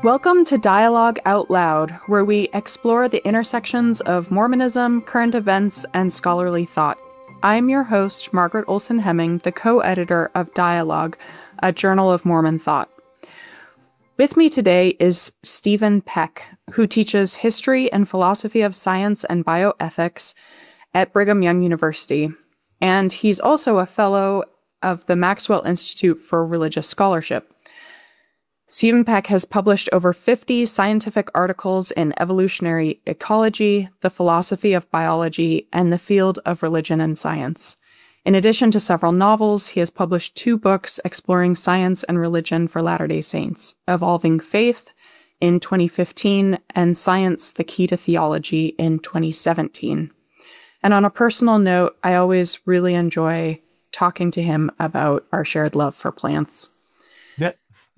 Welcome to Dialogue Out Loud, where we explore the intersections of Mormonism, current events, and scholarly thought. I'm your host, Margaret Olson Hemming, the co-editor of Dialogue, a journal of Mormon thought. With me today is Stephen Peck, who teaches history and philosophy of science and bioethics at Brigham Young University, and he's also a fellow of the Maxwell Institute for Religious Scholarship. Stephen Peck has published over 50 scientific articles in evolutionary ecology, the philosophy of biology, and the field of religion and science. In addition to several novels, he has published 2 books exploring science and religion for Latter-day Saints, Evolving Faith in 2015 and Science, the Key to Theology in 2017. And on a personal note, I always really enjoy talking to him about our shared love for plants. Yeah.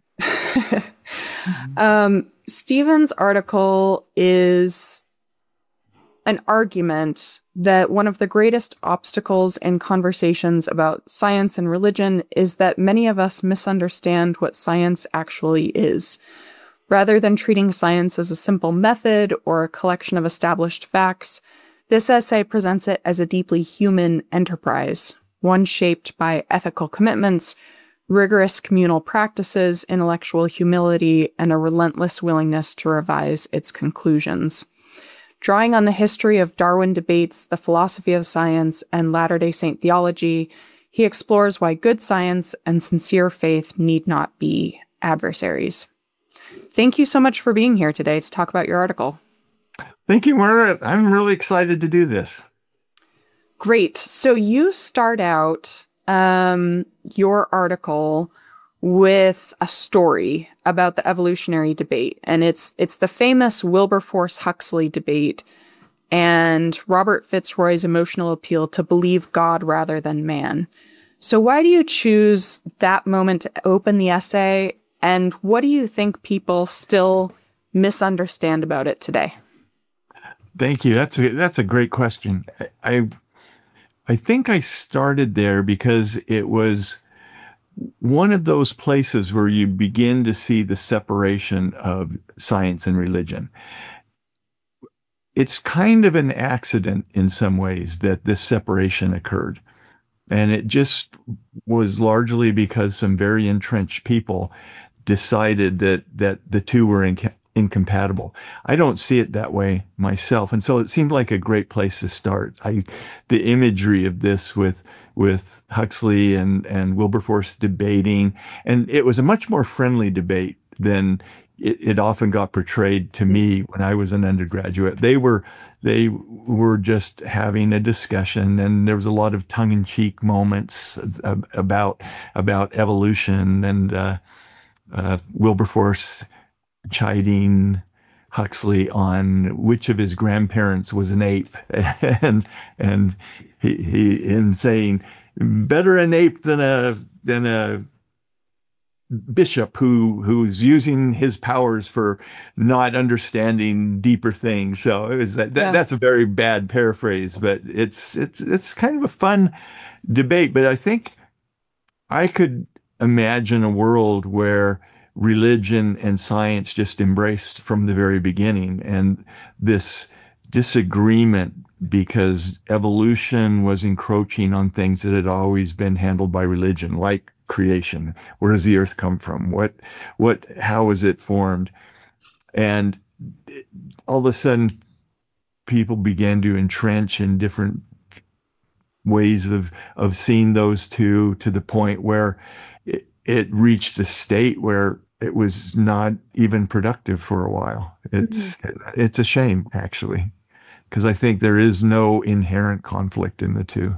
Stephen's article is an argument that one of the greatest obstacles in conversations about science and religion is that many of us misunderstand what science actually is. Rather than treating science as a simple method or a collection of established facts, this essay presents it as a deeply human enterprise, one shaped by ethical commitments, rigorous communal practices, intellectual humility, and a relentless willingness to revise its conclusions. Drawing on the history of Darwin debates, the philosophy of science, and Latter-day Saint theology, he explores why good science and sincere faith need not be adversaries. Thank you so much for being here today to talk about your article. Thank you, Margaret. I'm really excited to do this. Great. So you start out your article with a story about the evolutionary debate, and it's the famous Wilberforce-Huxley debate and Robert Fitzroy's emotional appeal to believe God rather than man. So why do you choose that moment to open the essay, and what do you think people still misunderstand about it today? Thank you. That's a great question. I think I started there because it was one of those places where you begin to see the separation of science and religion. It's kind of an accident in some ways that this separation occurred. And it just was largely because some very entrenched people decided that the two were incompatible. I don't see it that way myself. And so it seemed like a great place to start. The imagery of this with Huxley and Wilberforce debating, and it was a much more friendly debate than it often got portrayed to me when I was an undergraduate. They were just having a discussion, and there was a lot of tongue-in-cheek moments about evolution, and Wilberforce chiding Huxley on which of his grandparents was an ape, and he saying better an ape than a bishop who's using his powers for not understanding deeper things. So it was that's a very bad paraphrase, but it's kind of a fun debate. But I think I could imagine a world where religion and science just embraced from the very beginning, and this disagreement because evolution was encroaching on things that had always been handled by religion, like creation. Where does the earth come from? How is it formed? And all of a sudden, people began to entrench in different ways of seeing those two, to the point where it reached a state where it was not even productive for a while. It's a shame, actually, because I think there is no inherent conflict in the two.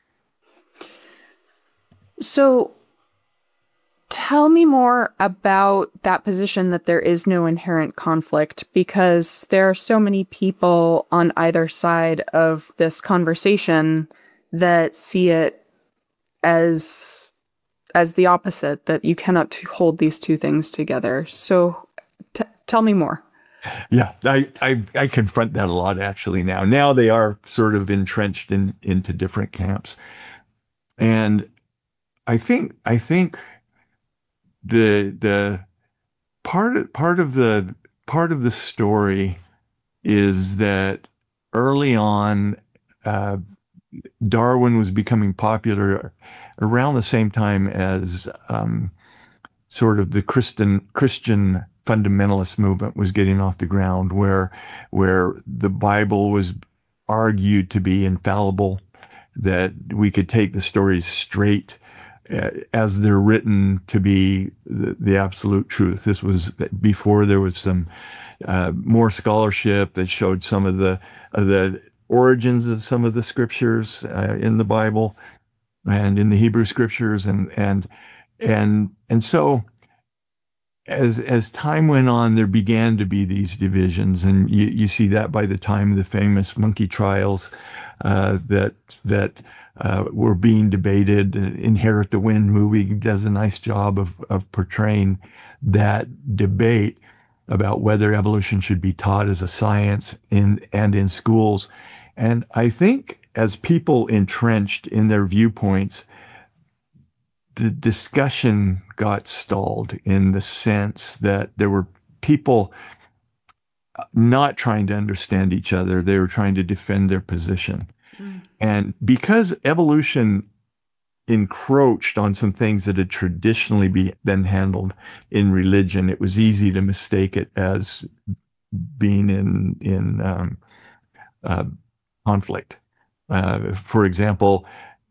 So tell me more about that position that there is no inherent conflict, because there are so many people on either side of this conversation that see it as the opposite, that you cannot hold these two things together. So tell me more. Yeah, I confront that a lot, actually, now. Now they are sort of entrenched into different camps. And I think the part of the story is that early on, uh, Darwin was becoming popular around the same time as sort of the Christian fundamentalist movement was getting off the ground, where the Bible was argued to be infallible, that we could take the stories straight as they're written to be the absolute truth. This was before there was some more scholarship that showed some of the origins of some of the scriptures in the Bible and in the Hebrew scriptures, and so as time went on, there began to be these divisions, and you see that by the time of the famous monkey trials that were being debated. Inherit the Wind movie does a nice job of portraying that debate about whether evolution should be taught as a science in schools. And I think as people entrenched in their viewpoints, the discussion got stalled in the sense that there were people not trying to understand each other. They were trying to defend their position. And because evolution encroached on some things that had traditionally been handled in religion, it was easy to mistake it as being in conflict. For example,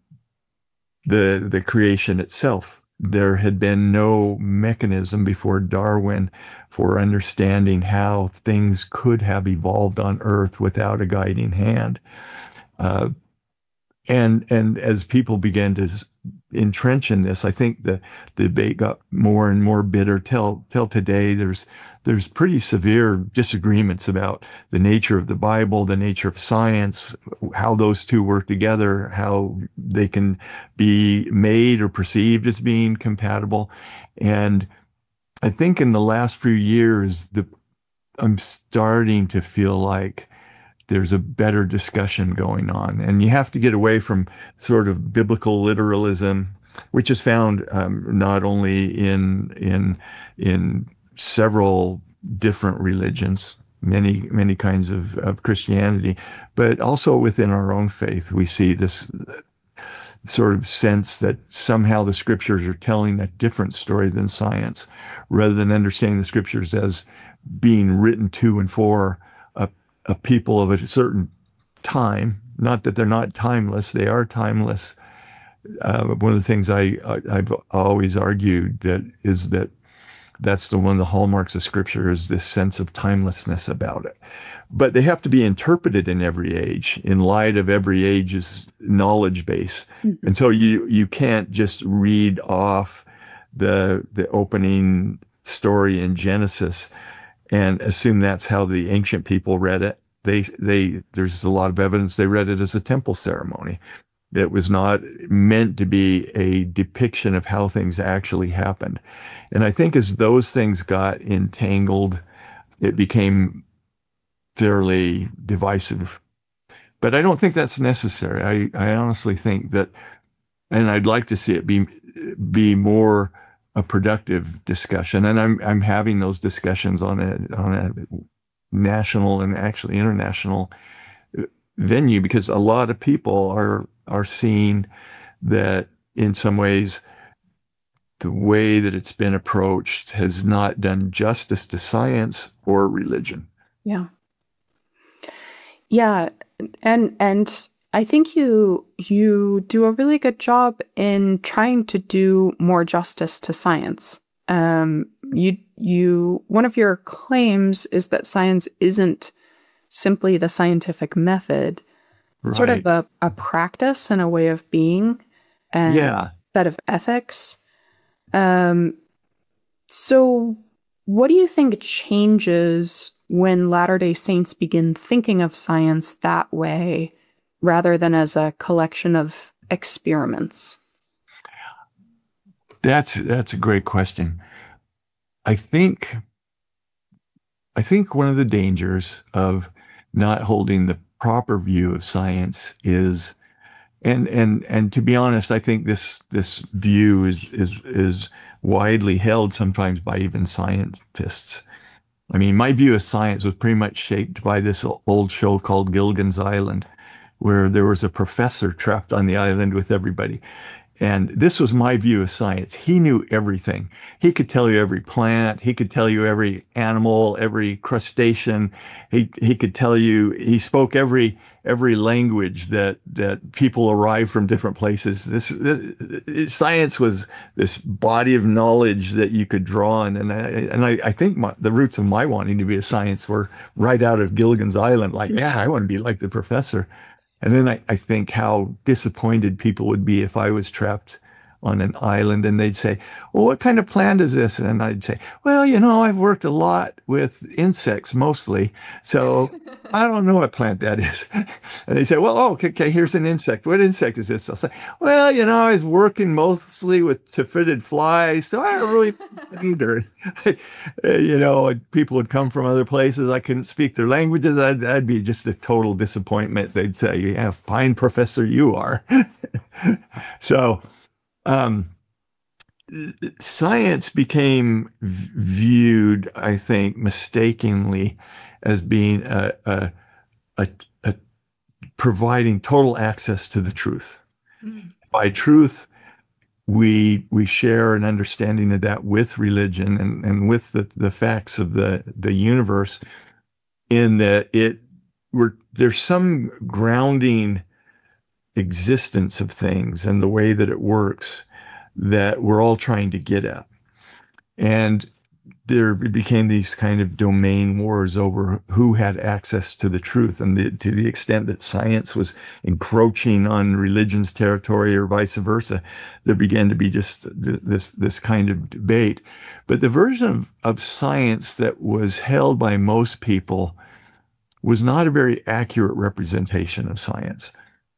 the creation itself. There had been no mechanism before Darwin for understanding how things could have evolved on Earth without a guiding hand. And as people began to entrench in this, I think the debate got more and more bitter till today. There's pretty severe disagreements about the nature of the Bible, the nature of science, how those two work together, how they can be made or perceived as being compatible. And I think in the last few years, I'm starting to feel like there's a better discussion going on. And you have to get away from sort of biblical literalism, which is found not only in several different religions, many kinds of Christianity, but also within our own faith. We see this sort of sense that somehow the scriptures are telling a different story than science, rather than understanding the scriptures as being written to and for a people of a certain time. Not that they're not timeless, they are timeless. One of the things I've always argued that's one of the hallmarks of scripture, is this sense of timelessness about it. But they have to be interpreted in every age, in light of every age's knowledge base. Mm-hmm. And so you can't just read off the opening story in Genesis and assume that's how the ancient people read it. There's a lot of evidence they read it as a temple ceremony. It was not meant to be a depiction of how things actually happened. And I think as those things got entangled, it became fairly divisive. But I don't think that's necessary. I honestly think that, and I'd like to see it be more a productive discussion. And I'm having those discussions on a national and actually international venue, because a lot of people are seeing that in some ways the way that it's been approached has not done justice to science or religion. Yeah. Yeah. And I think you do a really good job in trying to do more justice to science. One of your claims is that science isn't simply the scientific method, Right. Sort of a practice and a way of being, and Yeah. set of ethics. So what do you think changes when Latter-day Saints begin thinking of science that way, rather than as a collection of experiments? That's a great question. I think one of the dangers of not holding the proper view of science is And to be honest, I think this view is widely held sometimes by even scientists. I mean, my view of science was pretty much shaped by this old show called Gilligan's Island, where there was a professor trapped on the island with everybody. And this was my view of science. He knew everything. He could tell you every plant. He could tell you every animal, every crustacean. He could tell you, he spoke every language that people arrive from different places. This science was this body of knowledge that you could draw on. And I think the roots of my wanting to be a science were right out of Gilligan's Island. Like, yeah, I want to be like the professor. And then I think how disappointed people would be if I was trapped on an island and they'd say, well, what kind of plant is this? And I'd say, well, I've worked a lot with insects mostly, so I don't know what plant that is. And they say, well, oh, okay, here's an insect. What insect is this? I'll say, well, I was working mostly with taphid flies, so I don't really either. People would come from other places. I couldn't speak their languages. That'd be just a total disappointment. They'd say, yeah, fine professor you are. So, um, science became viewed, I think, mistakenly as being a providing total access to the truth. Mm. By truth, we share an understanding of that with religion and with the facts of the universe, in that there's some grounding existence of things and the way that it works that we're all trying to get at. And there became these kind of domain wars over who had access to the truth. And to the extent that science was encroaching on religion's territory or vice versa, there began to be just this kind of debate. But the version of science that was held by most people was not a very accurate representation of science.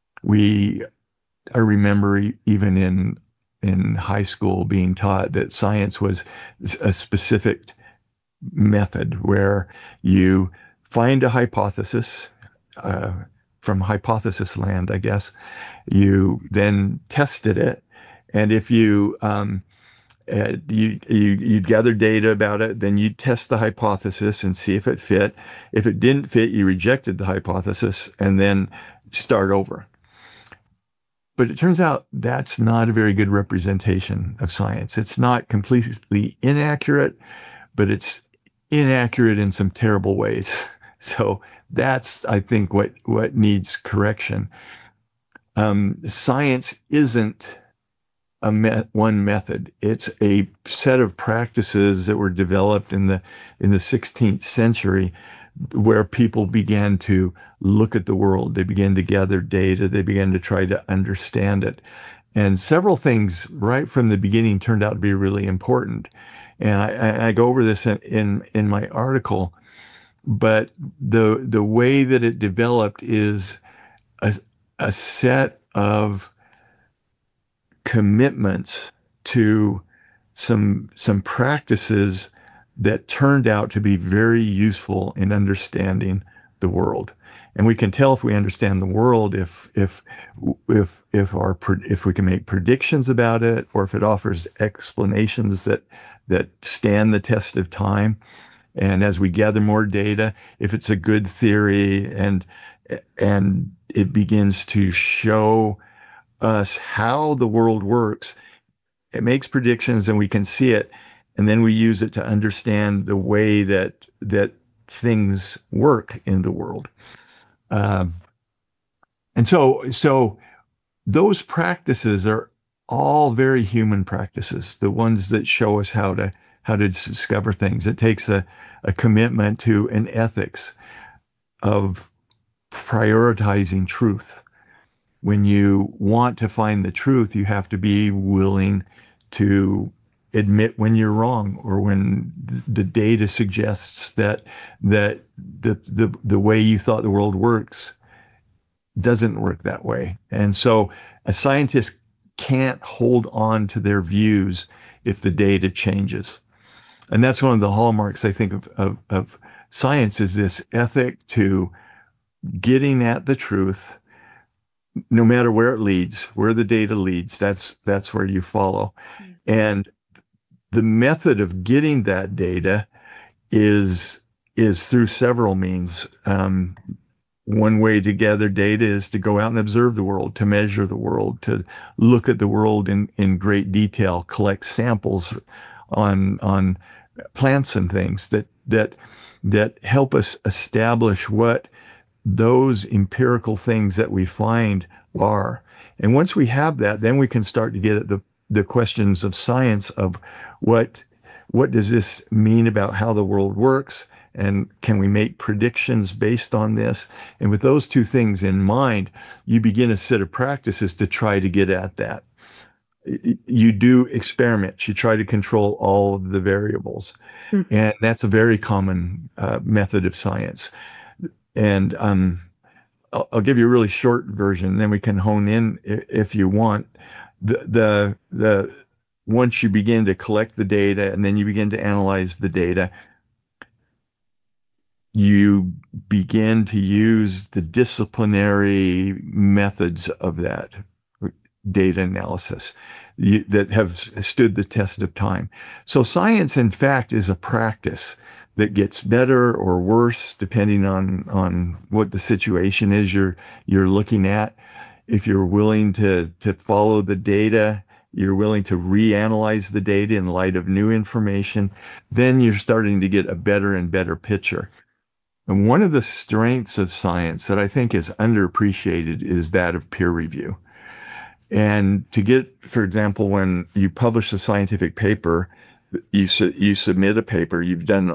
I remember even in high school being taught that science was a specific method where you find a hypothesis from hypothesis land, I guess. You then tested it, and if you gather data about it, then you test the hypothesis and see if it fit. If it didn't fit, you rejected the hypothesis and then start over. But it turns out that's not a very good representation of science. It's not completely inaccurate, but it's inaccurate in some terrible ways. So that's, I think, what needs correction. Science isn't one method. It's a set of practices that were developed in the 16th century, where people began to look at the world. They began to gather data. They began to try to understand it. And several things right from the beginning turned out to be really important. And I go over this in my article, but the way that it developed is a set of commitments to some practices that turned out to be very useful in understanding the world. And we can tell if we understand the world if we can make predictions about it, or if it offers explanations that stand the test of time. And as we gather more data, if it's a good theory and it begins to show us how the world works, it makes predictions and we can see it. And then we use it to understand the way that things work in the world. And so those practices are all very human practices, the ones that show us how to discover things. It takes a commitment to an ethics of prioritizing truth. When you want to find the truth, you have to be willing to admit when you're wrong, or when the data suggests that the way you thought the world works doesn't work that way. And so a scientist can't hold on to their views if the data changes. And that's one of the hallmarks, I think, of science, is this ethic to getting at the truth no matter where it leads, where the data leads, that's where you follow. And the method of getting that data is through several means. One way to gather data is to go out and observe the world, to measure the world, to look at the world in great detail, collect samples on plants and things that help us establish what those empirical things that we find are. And once we have that, then we can start to get at the questions of science of what does this mean about how the world works? And can we make predictions based on this? And with those two things in mind, you begin a set of practices to try to get at that. You do experiments. You try to control all of the variables. And that's a very common method of science. And I'll give you a really short version, then we can hone in if you want. The once you begin to collect the data and then you begin to analyze the data, you begin to use the disciplinary methods of that data analysis that have stood the test of time. So science, in fact, is a practice that gets better or worse depending on what the situation is you're looking at. If you're willing to follow the data, you're willing to reanalyze the data in light of new information, then you're starting to get a better and better picture. And one of the strengths of science that I think is underappreciated is that of peer review. And to get, for example, when you publish a scientific paper, you submit a paper, you've done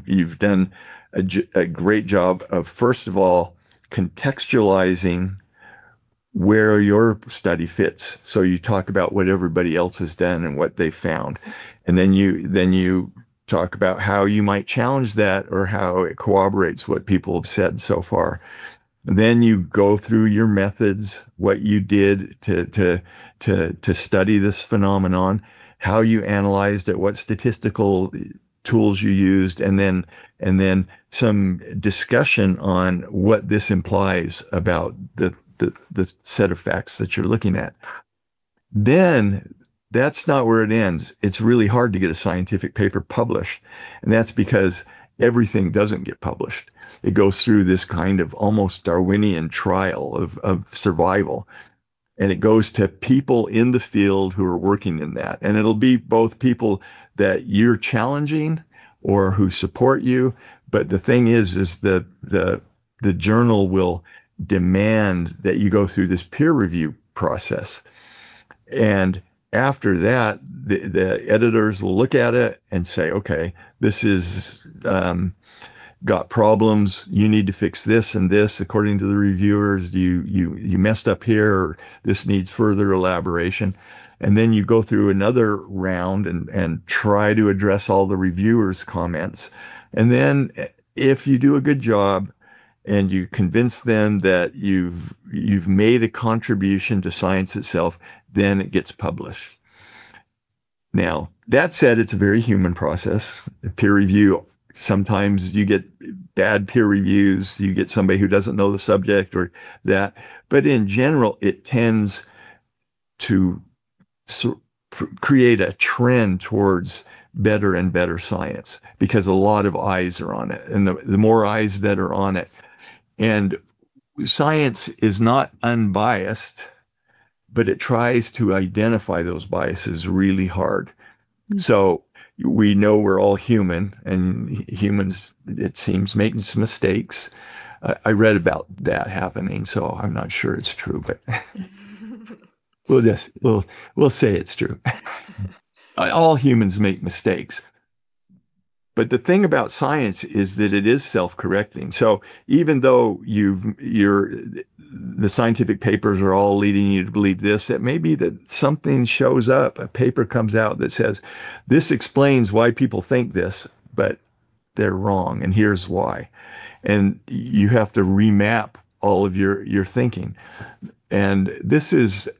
a great job of, first of all, contextualizing where your study fits. So you talk about what everybody else has done and what they found. And then you talk about how you might challenge that or how it corroborates what people have said so far. And then you go through your methods, what you did to study this phenomenon, how you analyzed it, what statistical tools you used, and then some discussion on what this implies about the set of facts that you're looking at. Then that's not where it ends. It's really hard to get a scientific paper published. And that's because everything doesn't get published. It goes through this kind of almost Darwinian trial of survival. And it goes to people in the field who are working in that. And it'll be both people that you're challenging or who support you. But the thing is the journal will demand that you go through this peer review process. And after that, the editors will look at it and say, okay, this is got problems. You need to fix this and this. According to the reviewers, you messed up here, or this needs further elaboration. And then you go through another round and try to address all the reviewers' comments. And then if you do a good job and you convince them that you've made a contribution to science itself, then it gets published. Now, that said, it's a very human process. Peer review, sometimes you get bad peer reviews, you get somebody who doesn't know the subject or that. But in general, it tends to create a trend towards better and better science because a lot of eyes are on it. And the more eyes that are on it, and science is not unbiased, but it tries to identify those biases really hard. Mm-hmm. So we know we're all human, and humans, it seems, making some mistakes. I read about that happening, so I'm not sure it's true, but we'll say it's true. All humans make mistakes. But the thing about science is that it is self-correcting. So even though the scientific papers are all leading you to believe this, it may be that something shows up, a paper comes out that says, this explains why people think this, but they're wrong, and here's why. And you have to remap all of your thinking. And this is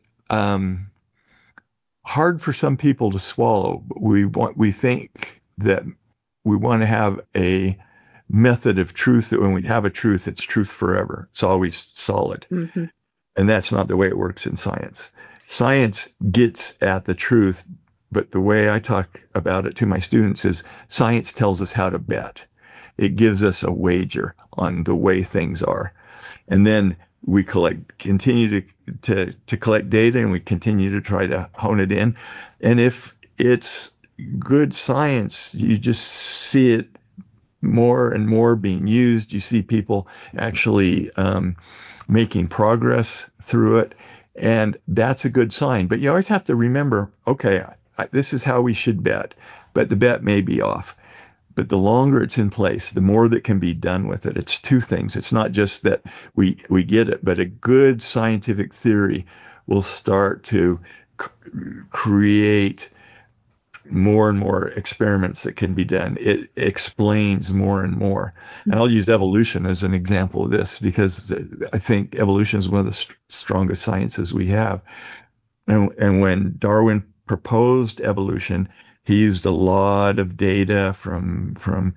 hard for some people to swallow. We think that we want to have a method of truth that when we have a truth, it's truth forever. It's always solid. Mm-hmm. And that's not the way it works in science. Science gets at the truth, but the way I talk about it to my students is science tells us how to bet. It gives us a wager on the way things are. And then we continue to collect data, and we continue to try to hone it in. And if it's good science, you just see it more and more being used. You see people actually making progress through it. And that's a good sign. But you always have to remember, okay, this is how we should bet, but the bet may be off. But the longer it's in place, the more that can be done with it. It's two things. It's not just that we get it, but a good scientific theory will start to create more and more experiments that can be done. It explains more and more. And I'll use evolution as an example of this, because I think evolution is one of the strongest sciences we have. And when Darwin proposed evolution, he used a lot of data from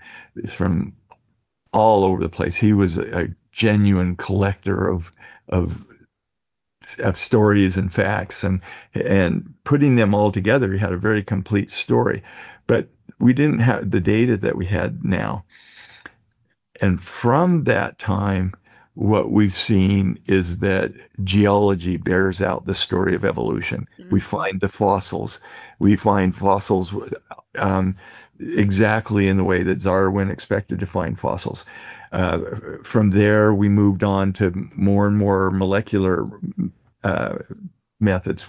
all over the place. He was a genuine collector of stories and facts, and putting them all together, he had a very complete story. But we didn't have the data that we had now. And from that time, what we've seen is that geology bears out the story of evolution. We find the fossils. We find fossils exactly in the way that Darwin expected to find fossils. From there, we moved on to more and more molecular methods.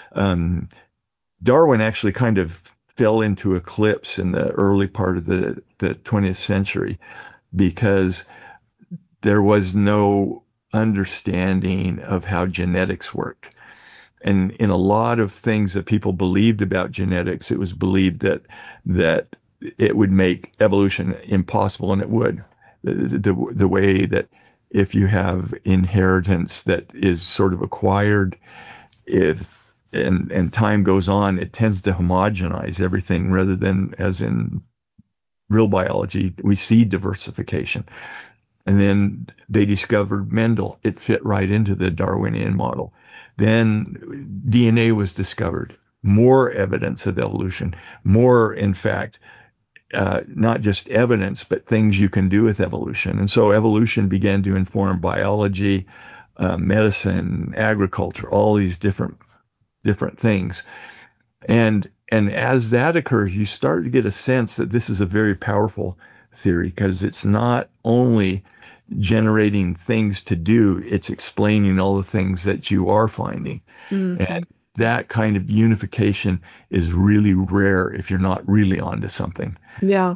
Darwin actually kind of fell into eclipse in the early part of the 20th century, because there was no understanding of how genetics worked. And in a lot of things that people believed about genetics, it was believed that it would make evolution impossible, and it would. The way that if you have inheritance that is sort of acquired, and time goes on, it tends to homogenize everything, rather than, as in real biology, we see diversification. And then they discovered Mendel. It fit right into the Darwinian model. Then DNA was discovered. More evidence of evolution. More, in fact, not just evidence, but things you can do with evolution. And so evolution began to inform biology, medicine, agriculture, all these different things. And as that occurs, you start to get a sense that this is a very powerful theory, because it's not only generating things to do, it's explaining all the things that you are finding. Mm-hmm. And that kind of unification is really rare if you're not really onto something. Yeah.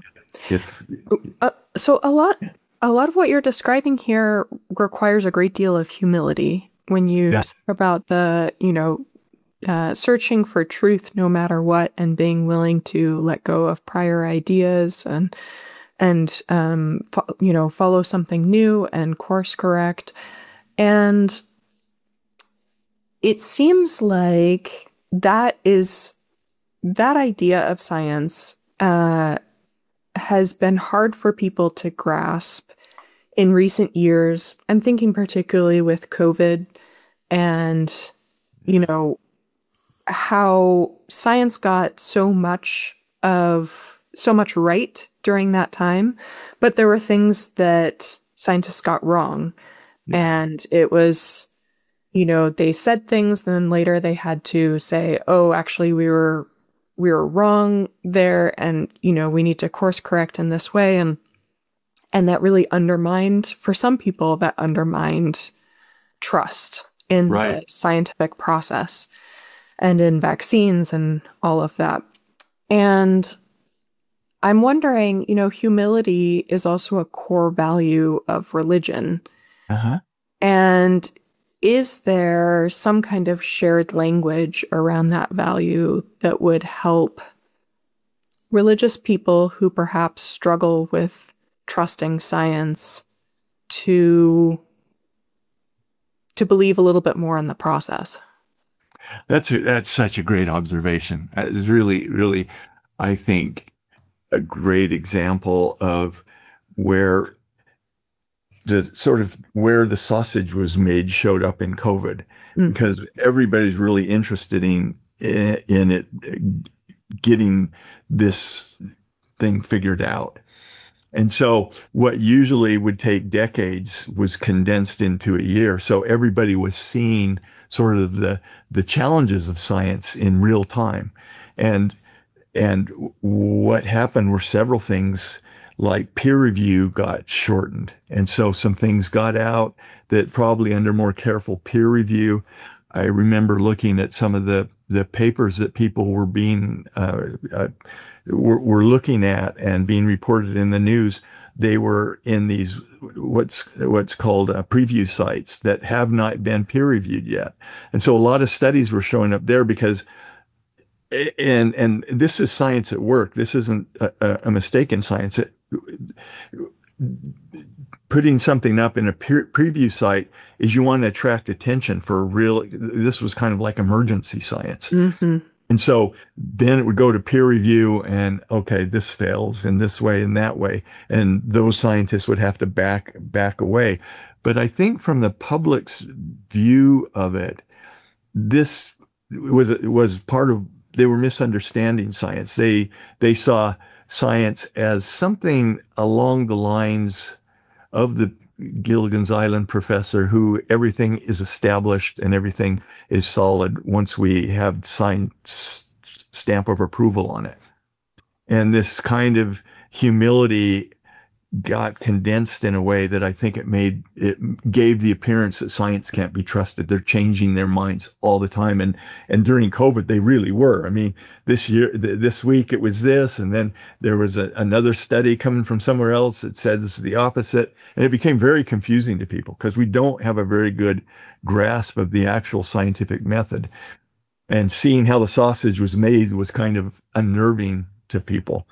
So a lot of what you're describing here requires a great deal of humility when you talk about the, searching for truth no matter what, and being willing to let go of prior ideas and follow something new and course correct. And it seems like that idea of science has been hard for people to grasp in recent years. I'm thinking particularly with COVID and, how science got so much right during that time, but there were things that scientists got wrong. And it was, they said things, then later they had to say, oh, actually we were wrong there, and we need to course correct in this way, and that really undermined trust in the scientific process and in vaccines and all of that. And I'm wondering, humility is also a core value of religion. Uh-huh. And is there some kind of shared language around that value that would help religious people who perhaps struggle with trusting science to believe a little bit more in the process? That's such a great observation. It's really, really, I think, a great example of where the sort of where the sausage was made showed up in COVID Mm. because everybody's really interested in it getting this thing figured out. And so what usually would take decades was condensed into a year. So everybody was seeing sort of the challenges of science in real time. And and what happened were several things like peer review got shortened. And so some things got out that probably under more careful peer review. I remember looking at some of the papers that people were being were looking at and being reported in the news. They were in these what's called preview sites that have not been peer reviewed yet. And so a lot of studies were showing up there because and this is science at work. This isn't a mistake in science. Putting something up in a preview site is you want to attract attention for real. This was kind of like emergency science. Mm-hmm. And so then it would go to peer review and, okay, this fails in this way and that way. And those scientists would have to back away. But I think from the public's view of it, this was part of, they were misunderstanding science. They saw science as something along the lines of the Gilligan's Island professor who everything is established and everything is solid once we have signed stamp of approval on it. And this kind of humility got condensed in a way that I think it gave the appearance that science can't be trusted. They're changing their minds all the time. And during COVID, they really were. I mean, this week it was this, and then there was another study coming from somewhere else that said this is the opposite. And it became very confusing to people because we don't have a very good grasp of the actual scientific method. And seeing how the sausage was made was kind of unnerving to people.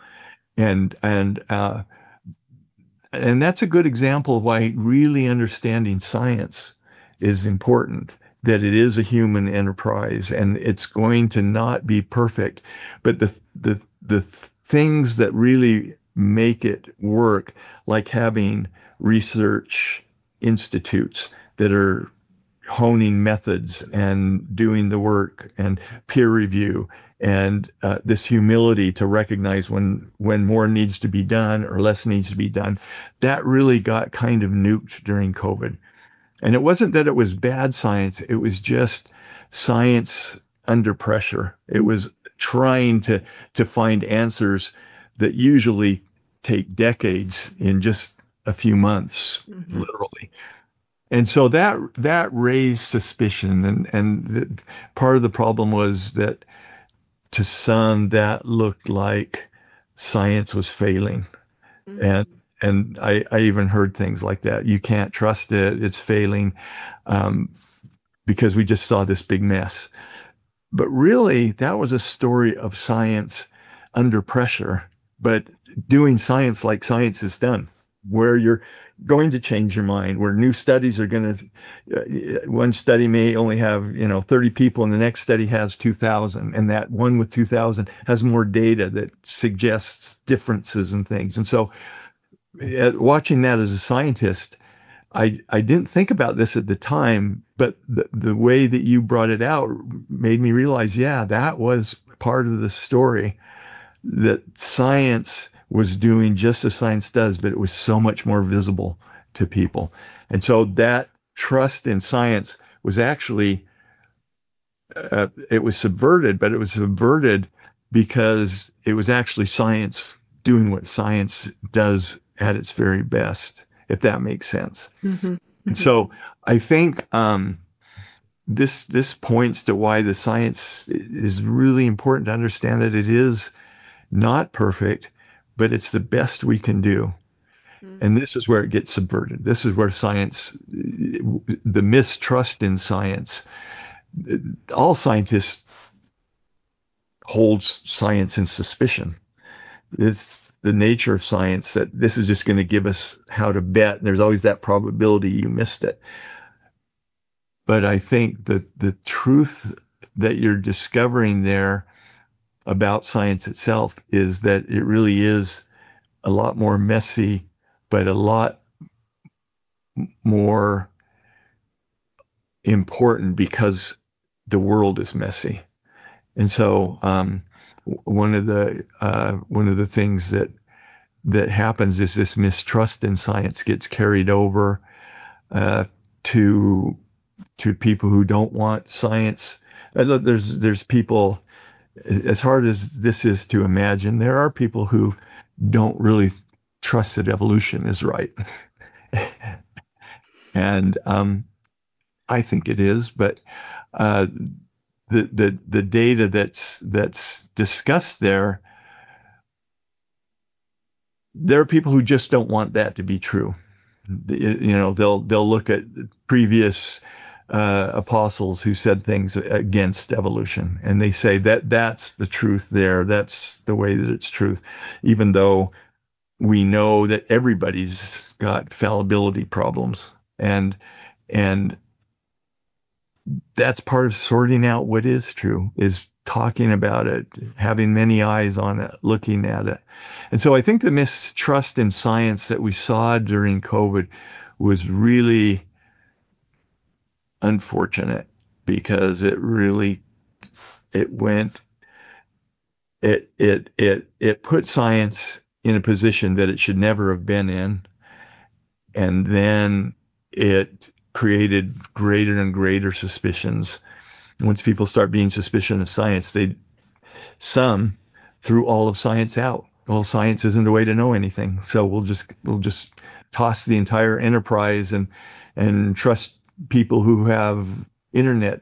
And that's a good example of why really understanding science is important, that it is a human enterprise and it's going to not be perfect. But the things that really make it work, like having research institutes that are honing methods and doing the work and peer review and this humility to recognize when more needs to be done or less needs to be done, that really got kind of nuked during COVID. And it wasn't that it was bad science, it was just science under pressure. It was trying to find answers that usually take decades in just a few months, literally. And so that raised suspicion, and part of the problem was that to some that looked like science was failing. Mm-hmm. And I even heard things like that. You can't trust it. It's failing because we just saw this big mess. But really, that was a story of science under pressure, but doing science like science is done, where you're going to change your mind, where new studies are going to, one study may only have, 30 people and the next study has 2,000. And that one with 2,000 has more data that suggests differences and things. And so watching that as a scientist, I didn't think about this at the time, but the way that you brought it out made me realize, yeah, that was part of the story, that science was doing just as science does, but it was so much more visible to people. And so that trust in science was actually, it was subverted, but it was subverted because it was actually science doing what science does at its very best, if that makes sense. Mm-hmm. And so I think this points to why the science is really important to understand that it is not perfect, but it's the best we can do. And this is where it gets subverted. This is where science, the mistrust in science, all scientists hold science in suspicion. It's the nature of science that this is just going to give us how to bet. There's always that probability you missed it. But I think that the truth that you're discovering there about science itself is that it really is a lot more messy, but a lot more important because the world is messy. And so one of the things that happens is this mistrust in science gets carried over to people who don't want science. There's people, as hard as this is to imagine, there are people who don't really trust that evolution is right. And I think it is, but the data that's discussed there are people who just don't want that to be true. They'll look at previous apostles who said things against evolution, and they say that's the truth there. That's the way that it's truth, even though we know that everybody's got fallibility problems, and that's part of sorting out what is true, is talking about it, having many eyes on it, looking at it. And so I think the mistrust in science that we saw during COVID was really unfortunate, because it put science in a position that it should never have been in. And then it created greater and greater suspicions. Once people start being suspicious of science, some threw all of science out. Well, science isn't a way to know anything, so we'll just toss the entire enterprise and trust people who have internet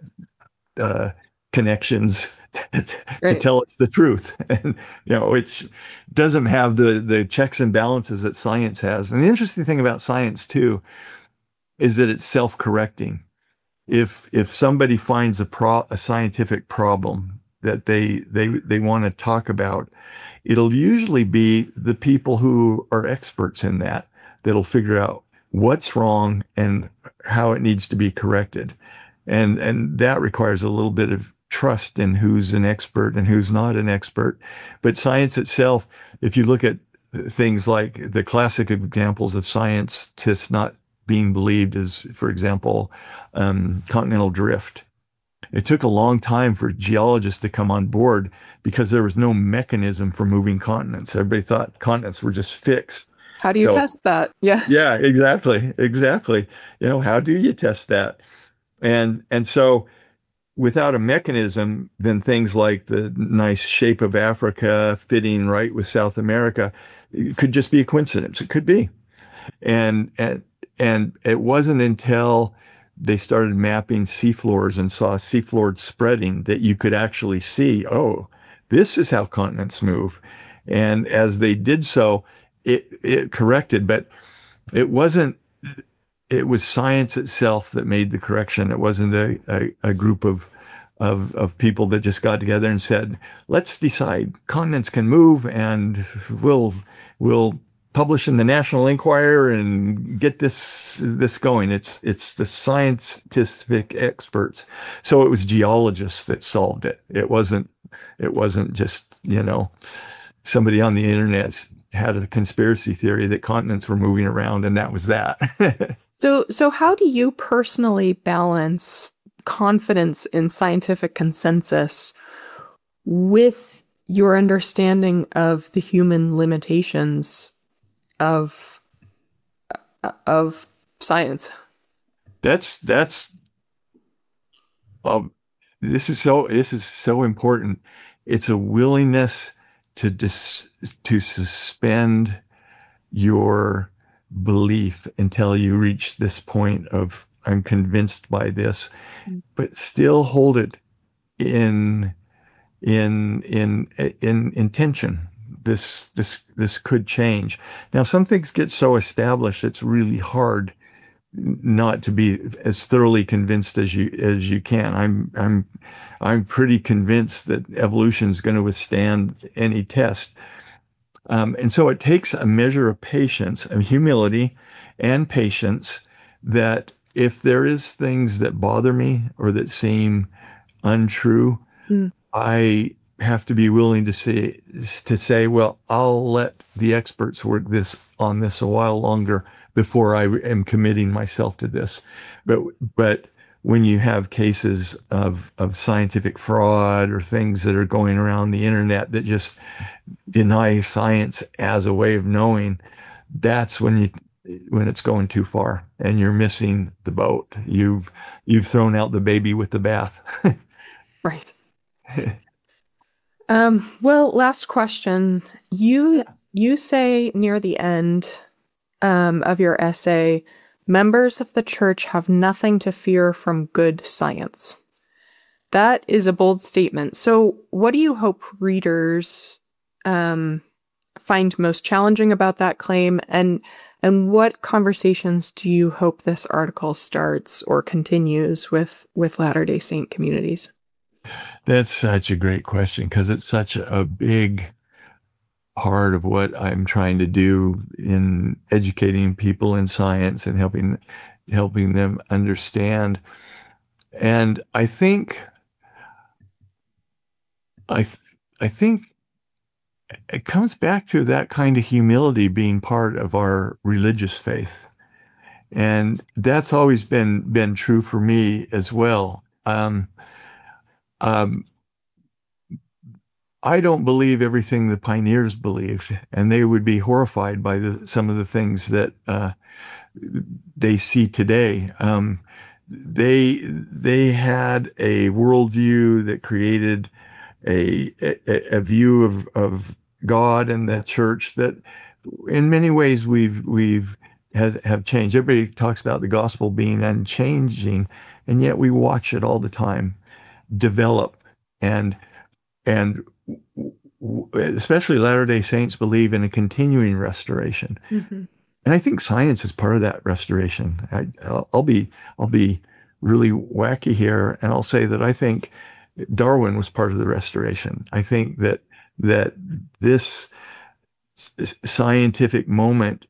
connections to tell us the truth. And it doesn't have the checks and balances that science has. And the interesting thing about science too is that it's self-correcting. If somebody finds a scientific problem that they want to talk about, it'll usually be the people who are experts in that'll figure out what's wrong and how it needs to be corrected. And that requires a little bit of trust in who's an expert and who's not an expert. But science itself, if you look at things like the classic examples of scientists not being believed is, for example, continental drift. It took a long time for geologists to come on board because there was no mechanism for moving continents. Everybody thought continents were just fixed. How do you test that? Yeah. Yeah, exactly. How do you test that? And so without a mechanism, then things like the nice shape of Africa fitting right with South America, it could just be a coincidence. It could be. And it wasn't until they started mapping seafloors and saw seafloor spreading that you could actually see, oh, this is how continents move. And as they did so, it corrected, but it was science itself that made the correction. It wasn't a group of people that just got together and said, let's decide continents can move, and we'll publish in the National Enquirer and get this going. It's the scientific experts. So it was geologists that solved it. It wasn't just, somebody on the internet had a conspiracy theory that continents were moving around, and that was that. So how do you personally balance confidence in scientific consensus with your understanding of the human limitations of science? This is so important. It's a willingness to suspend your belief until you reach this point of, I'm convinced by this, but still hold it in intention. This could change. Now, some things get so established it's really hard not to be as thoroughly convinced as you can. I'm pretty convinced that evolution is going to withstand any test. And so it takes a measure of patience and humility and patience, that if there is things that bother me or that seem untrue, I have to be willing to say, well, I'll let the experts work on this a while longer before I am committing myself to this. But when you have cases of scientific fraud or things that are going around the internet that just deny science as a way of knowing, that's when it's going too far and you're missing the boat. You've thrown out the baby with the bath. Right. Well, last question. You say near the end of your essay, members of the church have nothing to fear from good science. That is a bold statement. So, what do you hope readers find most challenging about that claim, and what conversations do you hope this article starts or continues with Latter-day Saint communities? That's such a great question because it's such a big part of what I'm trying to do in educating people in science and helping them understand. And I think it comes back to that kind of humility being part of our religious faith. And that's always been true for me as well. I don't believe everything the pioneers believed, and they would be horrified by some of the things that they see today. They had a worldview that created a view of God and the church that, in many ways, have changed. Everybody talks about the gospel being unchanging, and yet we watch it all the time develop and especially Latter-day Saints believe in a continuing restoration. Mm-hmm. And I think science is part of that restoration. I'll be really wacky here, and I'll say that I think Darwin was part of the restoration. I think that this scientific moment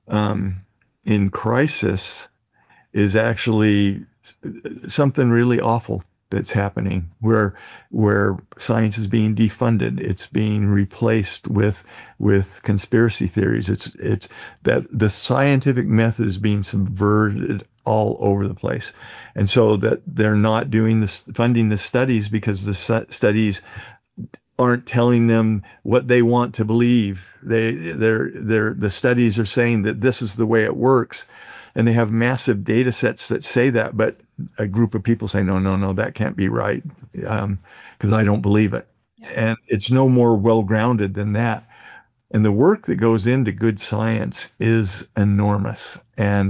in crisis is actually something really awful that's happening, where science is being defunded. It's being replaced with conspiracy theories. It's that the scientific method is being subverted all over the place, and so that they're not doing this, funding the studies, because the studies aren't telling them what they want to believe. The studies are saying that this is the way it works, and they have massive data sets that say that, but a group of people say, no, that can't be right, because I don't believe it. And it's no more well-grounded than that. And the work that goes into good science is enormous and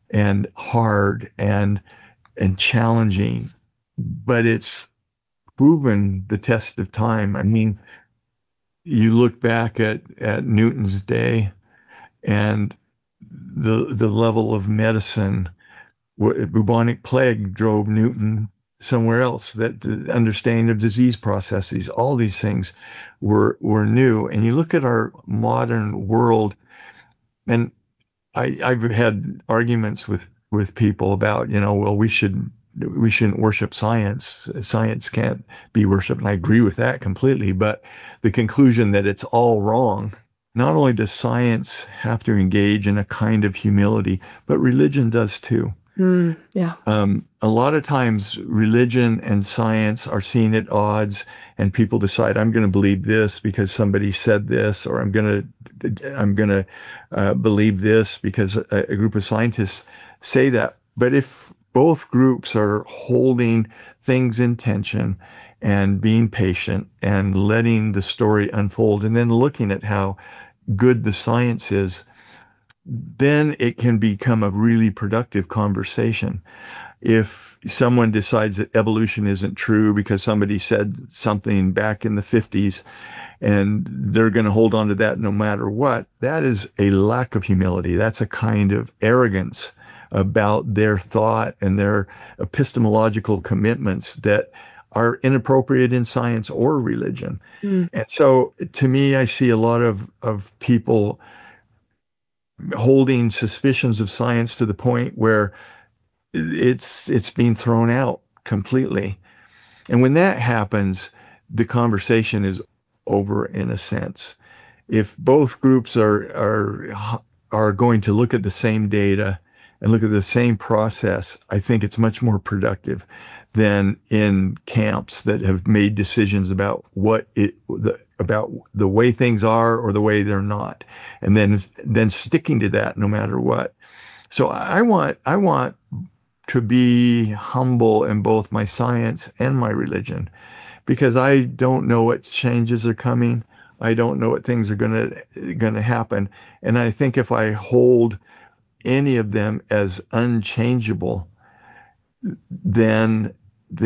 hard and challenging, but it's proven the test of time. I mean, you look back at Newton's day and the level of medicine. Bubonic plague drove Newton somewhere else. That the understanding of disease processes, all these things were new. And you look at our modern world, and I've had arguments with people about, well, we shouldn't worship science. Science can't be worshiped. And I agree with that completely. But the conclusion that it's all wrong, not only does science have to engage in a kind of humility, but religion does too. Yeah. A lot of times religion and science are seen at odds, and people decide, I'm going to believe this because somebody said this, or I'm going to believe this because a group of scientists say that. But if both groups are holding things in tension and being patient and letting the story unfold, and then looking at how good the science is, then it can become a really productive conversation. If someone decides that evolution isn't true because somebody said something back in the 50s, and they're going to hold on to that no matter what, that is a lack of humility. That's a kind of arrogance about their thought and their epistemological commitments that are inappropriate in science or religion. And so, to me, I see a lot of people holding suspicions of science to the point where it's being thrown out completely. And when that happens, the conversation is over in a sense. If both groups are are going to look at the same data and look at the same process, I think it's much more productive than in camps that have made decisions about about the way things are or the way they're not, and then sticking to that no matter what. So I want to be humble in both my science and my religion, because I don't know what changes are coming. I don't know what things are gonna happen, and I think if I hold any of them as unchangeable, then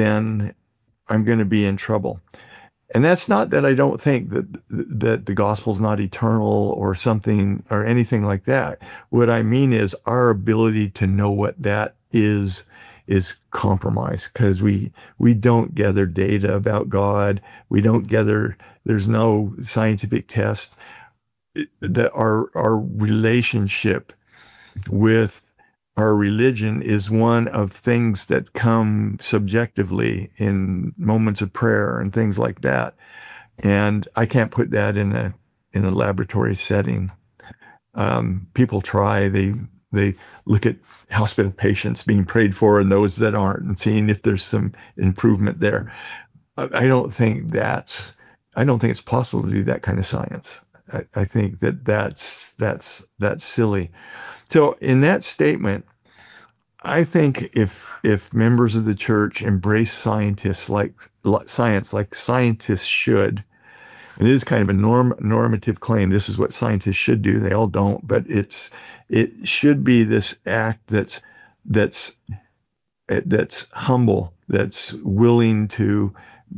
I'm going to be in trouble. And that's not that I don't think that the gospel's not eternal or something or anything like that. What I mean is our ability to know what that is compromised, because we don't gather data about God. There's no scientific test that our relationship with our religion is one of things that come subjectively in moments of prayer and things like that. And I can't put that in a laboratory setting. People try, they look at hospital patients being prayed for and those that aren't, and seeing if there's some improvement there. I don't think it's possible to do that kind of science. I think that's silly. So in that statement, I think if members of the church embrace science like scientists should, and it is kind of a normative claim, this is what scientists should do. They all don't, but it should be this act that's humble, that's willing to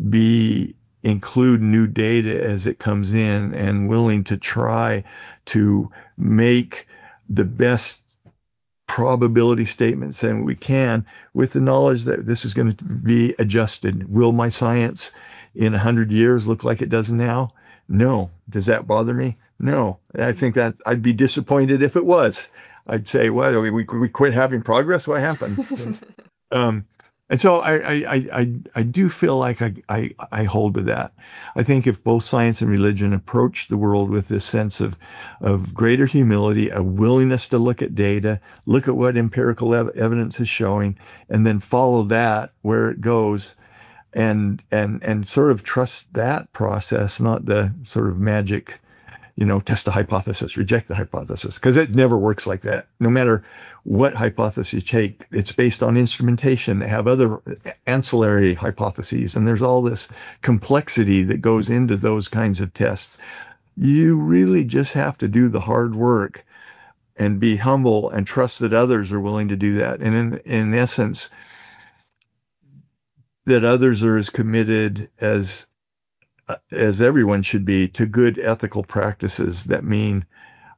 include new data as it comes in, and willing to try to make the best probability statements that we can, with the knowledge that this is going to be adjusted. Will my science in 100 years look like it does now? No. Does that bother me? No. I think that I'd be disappointed if it was. I'd say, well, we quit having progress. What happened? And so I do feel like I hold to that. I think if both science and religion approach the world with this sense of greater humility, a willingness to look at data, look at what empirical evidence is showing, and then follow that where it goes, and sort of trust that process, not the sort of magic, test the hypothesis, reject the hypothesis, because it never works like that. No matter what hypothesis you take, it's based on instrumentation. They have other ancillary hypotheses, and there's all this complexity that goes into those kinds of tests. You really just have to do the hard work and be humble and trust that others are willing to do that. And in essence, that others are as committed as everyone should be to good ethical practices. That mean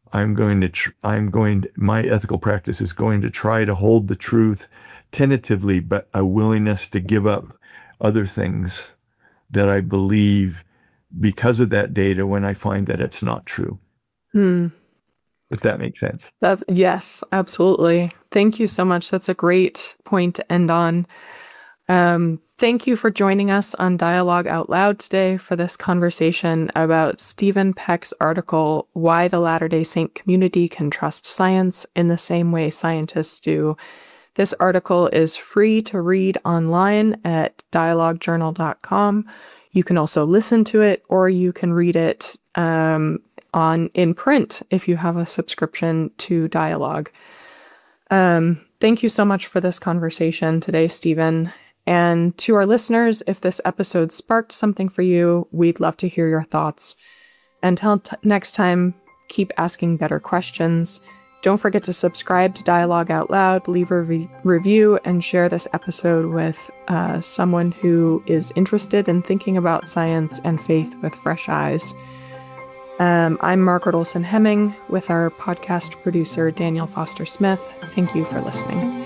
my ethical practice is going to try to hold the truth tentatively, but a willingness to give up other things that I believe because of that data when I find that it's not true. If that makes sense. Yes, absolutely. Thank you so much. That's a great point to end on. Thank you for joining us on Dialogue Out Loud today for this conversation about Stephen Peck's article, Why the Latter-day Saint Community Can Trust Science in the Same Way Scientists Do. This article is free to read online at dialoguejournal.com. You can also listen to it, or you can read it in print if you have a subscription to Dialogue. Thank you so much for this conversation today, Stephen. And to our listeners, if this episode sparked something for you, we'd love to hear your thoughts. Until next time, keep asking better questions. Don't forget to subscribe to Dialogue Out Loud, leave a review, and share this episode with someone who is interested in thinking about science and faith with fresh eyes. I'm Margaret Olson Hemming with our podcast producer, Daniel Foster Smith. Thank you for listening.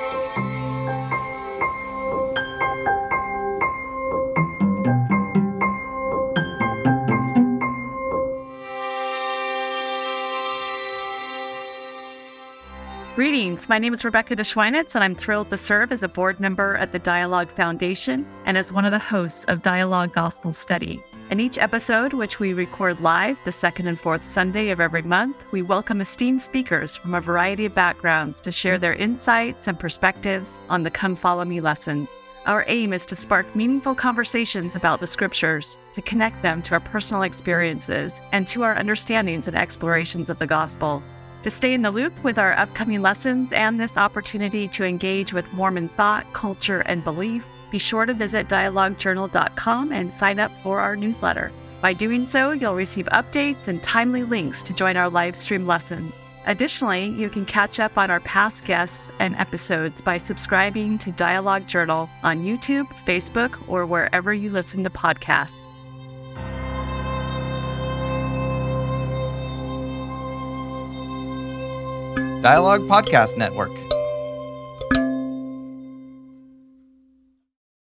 Greetings. My name is Rebecca DeSchweinitz, and I'm thrilled to serve as a board member at the Dialogue Foundation and as one of the hosts of Dialogue Gospel Study, In each episode, which we record live the second and fourth Sunday of every month, we welcome esteemed speakers from a variety of backgrounds to share their insights and perspectives on the Come Follow Me lessons. Our aim is to spark meaningful conversations about the scriptures, to connect them to our personal experiences and to our understandings and explorations of the gospel. To stay in the loop with our upcoming lessons and this opportunity to engage with Mormon thought, culture, and belief, be sure to visit dialoguejournal.com and sign up for our newsletter. By doing so, you'll receive updates and timely links to join our live stream lessons. Additionally, you can catch up on our past guests and episodes by subscribing to Dialogue Journal on YouTube, Facebook, or wherever you listen to podcasts. Dialogue Podcast Network.